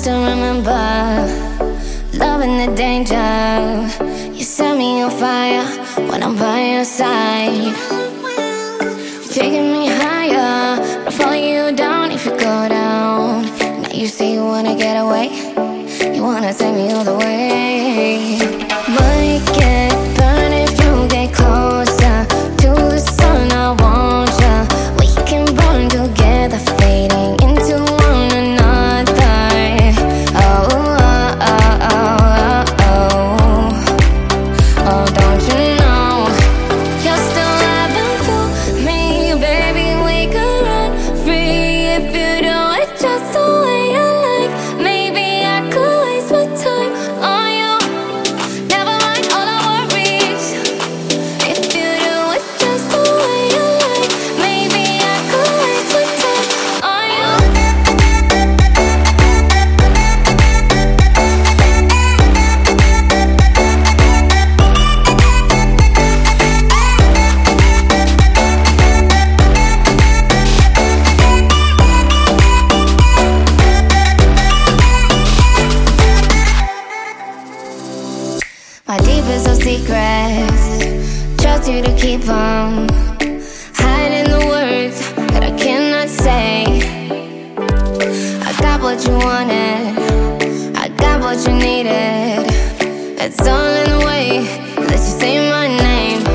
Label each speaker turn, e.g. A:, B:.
A: still remember loving the danger. You set me on fire when I'm by your side. Taking me higher, but I'll follow you down if you go down. Now you say you wanna get away, you wanna take me all the way. Might get burned if you get closer to the sun. I want ya. We can burn together, fading into one another. Oh, oh, oh, oh, oh, oh, don't you know you're still living through me, baby? We could run free if you do it just the way you like. Maybe I could waste my time on you. Never mind all the worries. If you do it just the way you like, maybe I could waste my time on you. My deepest of secrets, trust you to keep them, hiding the words that I cannot say. I got what you wanted, I got what you needed. It's all in the way that you say my name.